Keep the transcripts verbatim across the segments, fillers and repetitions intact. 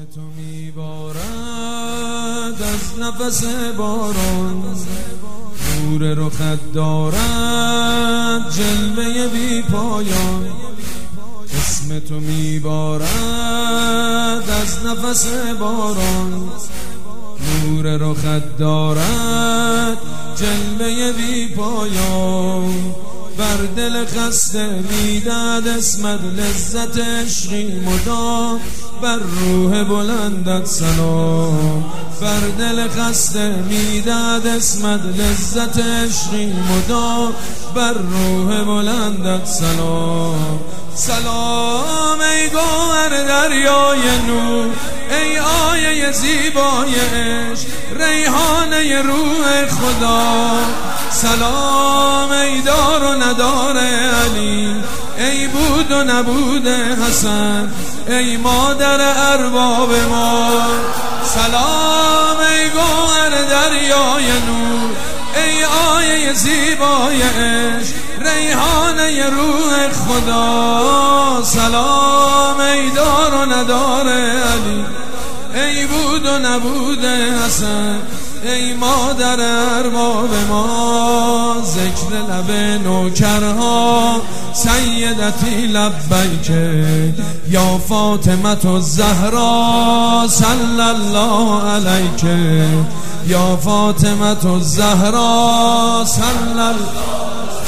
تو میبارد از نفس باران، نور رخت دارد جلوه بی پایان. اسم تو میبارد از نفس باران، نور رخت دارد جلوه بی پایان. بر دل خسته میداد اسمت لذت عشقی مدام، بر روح بلندت سلام. بر دل خسته میداد اسمت لذت عشقی مدام، بر روح بلندت سلام. سلام ای گوهر دریای نور، ای آیه زیبای عشق، ریحانه روح خدا. سلام ای دار و ندار علی، ای بود و نبود حسن، ای مادر ارباب ما. سلام ای گوهر دریای نور، ای آیه زیبای عشق، ریحانه روح خدا. سلام ای دار و ندار علی، ای بود و نبود حسن، ای مادر ارباب ما. ذکر لب نوکرها سیدتی لبیک یا فاطمه الزهرا، صلی الله علیک یا فاطمه الزهرا، صلی الله.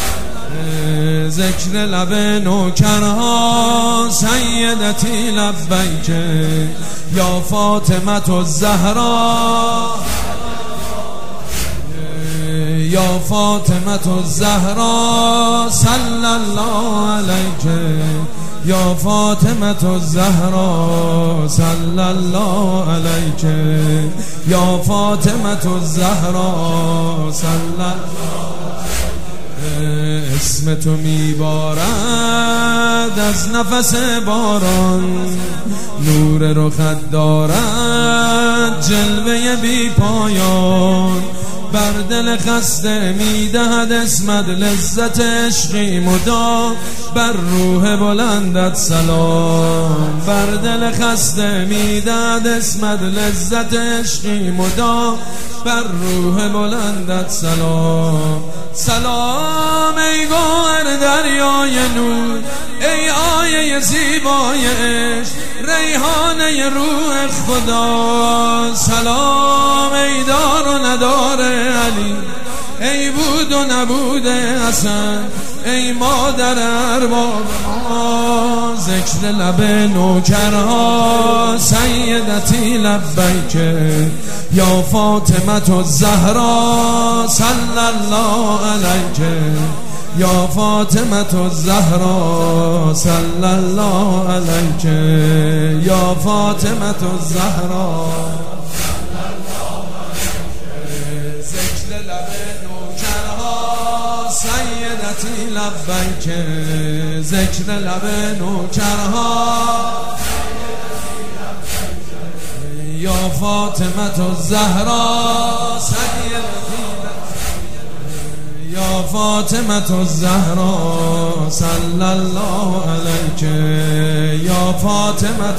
ذکر لب نوکرها سیدتی لبیک یا فاطمه الزهرا، یا فاطمه الزهرا، صلی الله علیک یا فاطمه الزهرا، صلی الله علیک یا فاطمه الزهرا، صلی الله. اسم تو میبارد از نفس باران، نور رخت دارد جلوه بی پایان. بر دل خسته میدهد اسمت لذت عشقی مدام، بر روح بلندت سلام. بر دل خسته میدهد اسمت لذت عشقی مدام، بر روح بلندت سلام. سلام ای گوهر دریای نور، ای آیه زیبای عشق، ریحانه روح خدا. سلام ای دار و ندار علی، ای بود و نبود حسن، ای مادر ارباب ما. ذکر لب نوکرها سیدتی لبیک یا فاطمه الزهرا، صلی الله علیک یا فاطمه الزهرا، صلی الله علیک یا فاطمه الزهرا. ذکر لب نوکرها سیدتی لبیک، ذکر لب نوکرها یا فاطمه الزهرا، سیدتی یا فاطمه الزهرا، صلی الله علیک یا فاطمه.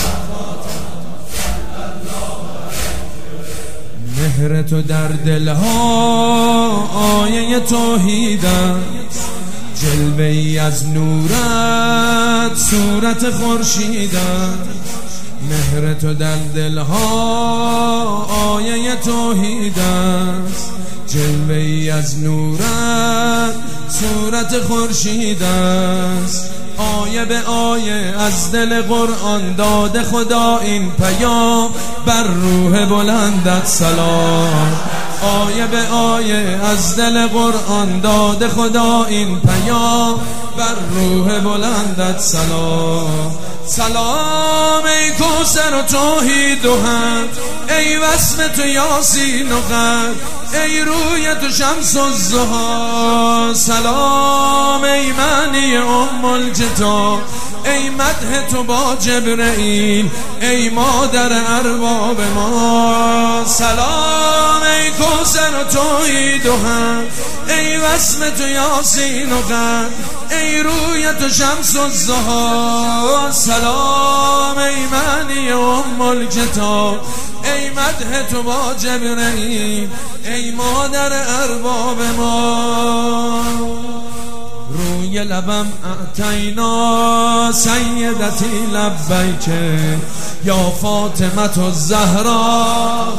مهر تو در دلها آیه توحید است، جلوه ای از نورت صورت خورشید است. مهر تو در دلها آیه توحید است، جلوه ای از نورت صورت خورشید است. آیه به آیه از دل قرآن داده خدا این پیام، بر روح بلندت سلام. آیه به آیه از دل قرآن داده خدا این پیام، بر روح بلندت سلام. سلام ای کوثر و توحید و حق، ای وصف تو یاسین و قد، ای روی تو شمس الضحی. سلام ای معنی ام الکتاب، ای مدح تو با جبرئیل، ای مادر ارباب ما. سلام ای کوثر و توحید و حق، ای وصف تو یاسین و قد، ای روی تو شمس الضحی سلام ای معنی ام الکتاب ای مدح تو با جبرئیل ای مادر ارباب ما روی لبم اعطینا سیدتی لبیک یا فاطمه الزهرا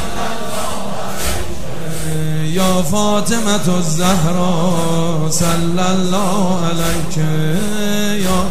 یا فاطمه الزهرا صلی الله علیک یا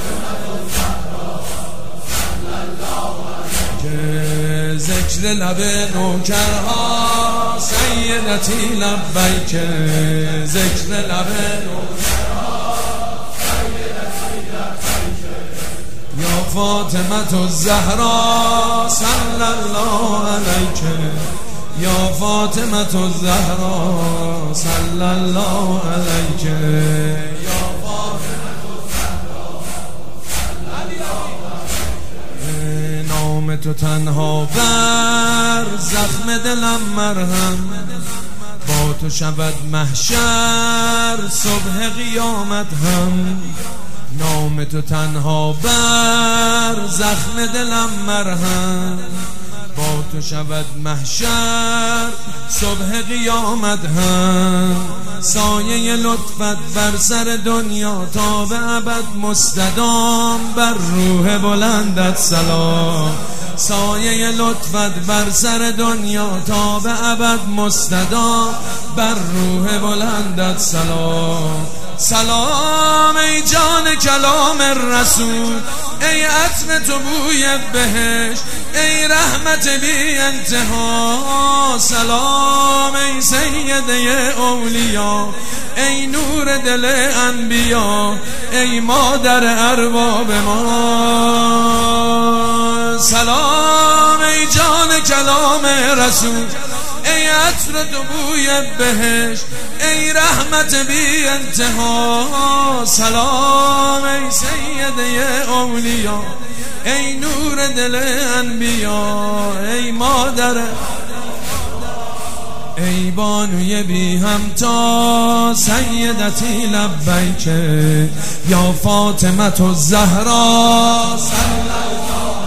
ذکر لب نوکرها سیدتی لبیک ذکر لب نوکرها سیدتی لبیک یا فاطمه الزهرا صلی الله علیک یا فاطمه الزهرا صلی الله علیک یا فاطمه الزهرا صلی الله علیک نام تو تنها بر زخم دلم مرهم با تو شود محشر صبح قیامت هم نام تو تنها بر زخم دلم مرهم با تو شود محشر صبح قیامت هم سایه لطفت بر سر دنیا تا به ابد مستدام بر روح بلندت سلام سایه لطفت بر سر دنیا تا به ابد مستدام بر روح بلندت سلام سلام ای جان کلام رسول ای عطر تو بوی بهشت ای رحمت بی انتها سلام ای سیده اولیا ای نور دل انبیا ای مادر ارباب ما سلام ای جان کلام رسول ای عطر تو بوی بهشت ای رحمت بی انتها سلام ای سیده اولیا ای نور دل انبیا ای مادر ای بانوی بی همتا سیدتی لبیک یا فاطمه الزهرا صلی الله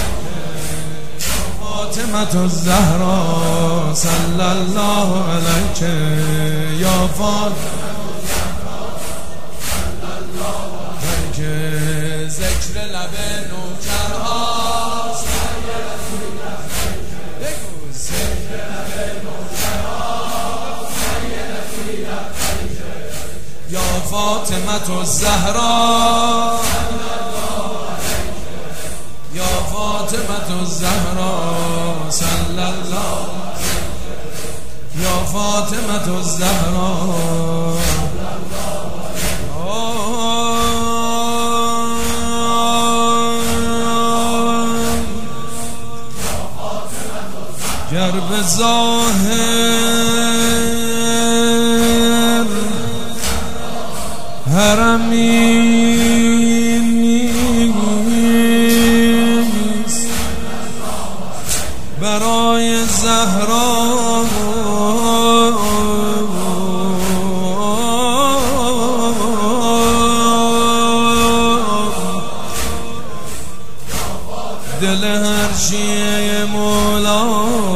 فاطمه الزهرا صلی الله علیک یا فاطمه صلی الله علیک ذکر لب نوکرها سیدتی لبیک ذکر لب نوکرها سیدتی لبیک یا فاطمه الزهرا یا فاطمه الزهرا صلی الله یا فاطمه الزهرا گر به ظاهر حرمی برای زهرا دل هر شیعه مولا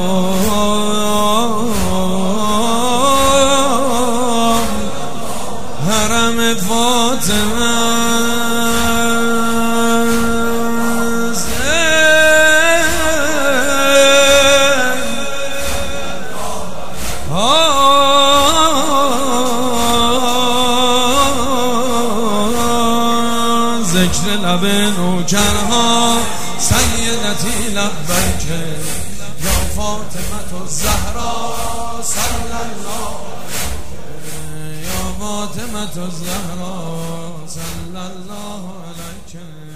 حرم فاطمه ذکر لب نوکرها سیدتی لبیک یا فاطمه الزهرا صلی الله یا فاطمه الزهرا صلی الله علیک